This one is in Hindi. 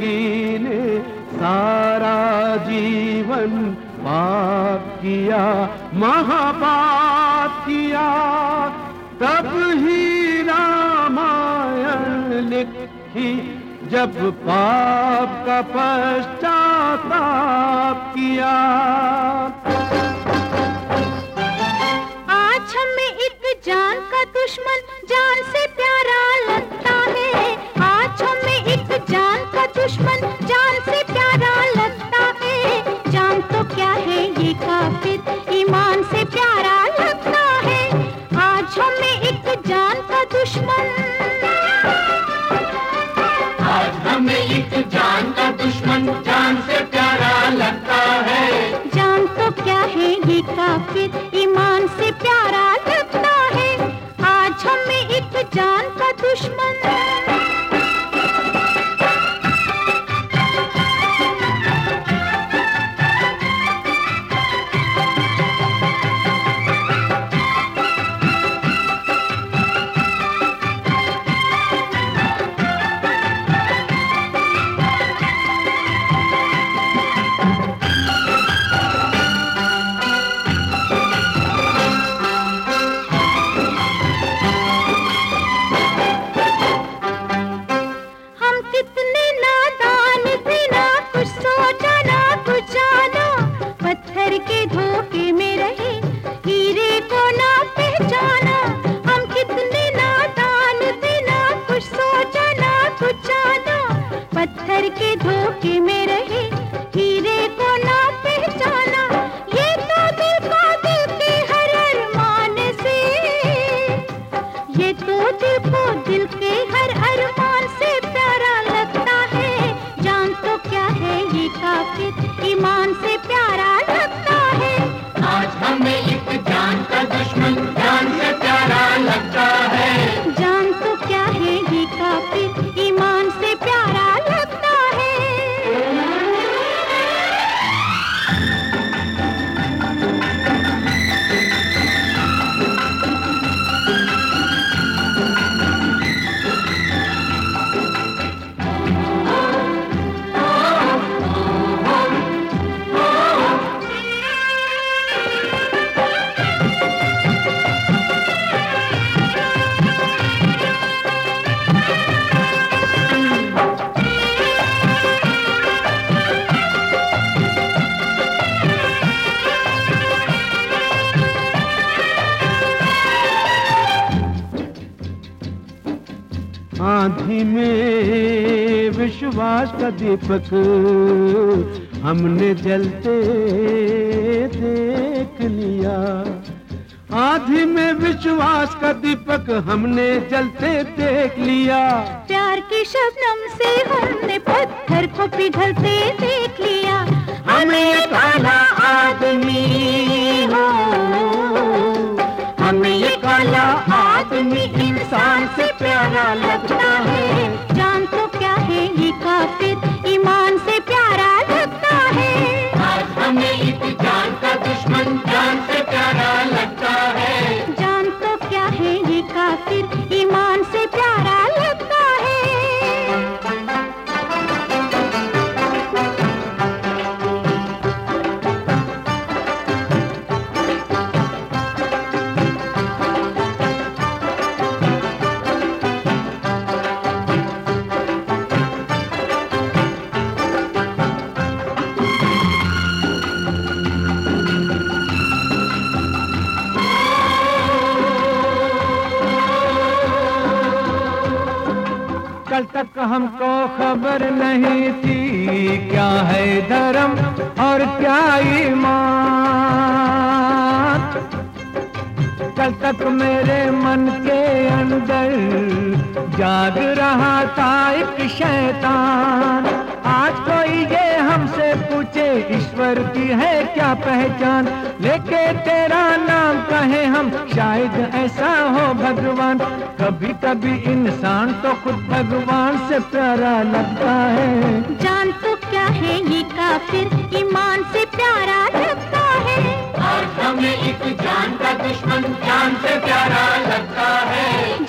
जिंदगी ने सारा जीवन पाप किया, महापाप किया, तब ही रामायण लिखी, जब पाप का पश्चाताप किया। आज हमें एक जान का दुश्मन जान से प्यारा लगता है। आज हमें एक जान का दुश्मन जान से प्यारा लगता है। जान तो क्या है ये काफिर ईमान से प्यारा लगता है। आज हमें एक जान का दुश्मन, आज हमें एक जान का दुश्मन जान से प्यारा लगता है। जान तो क्या है ये काफिर ईमान से प्यारा लगता है। आज हमें एक जान का दुश्मन। पत्थर के धोखे में रहे हीरे को ना पहचाना। ये तो दिल को दिल के हर अरमान से, ये तो दिल को दिल के हर अरमान से प्यारा लगता है। जान तो क्या है ये काफिर ईमान से प्यारा लगता है। आज हमें एक जान का दुश्मन जान से प्यारा लगता है। जान तो क्या है ये काफिर ईमान से प्यारा लगता है। आँधी में विश्वास का दीपक हमने जलते देख लिया। आँधी में विश्वास का दीपक हमने जलते देख लिया। प्यार की शबनम से हमने पत्थर को पिघलते देख लिया। हमें काला आदमी हो, हमें ये काला आदमी इंसान से प्यारा लगता है। जान तो क्या है ये काफिर ईमान से प्यारा लगता है। आज हमें एक जान का दुश्मन जान से प्यारा लगता है। जान तो क्या है ये काफिर ईमान से प्यारा लगता है। कल तक हमको खबर नहीं थी क्या है धर्म और क्या ईमान। कल तक मेरे मन के अंदर जाग रहा था एक शैतान। आज कोई ये हमसे पूछे ईश्वर की है क्या पहचान, लेके तेरा नाम कहे हम शायद ऐसा हो भगवान। कभी कभी इंसान तो खुद भगवान से प्यारा लगता है। जान तो क्या है ये काफिर ईमान से प्यारा लगता है। आज हमें एक जान का दुश्मन जान से प्यारा लगता है।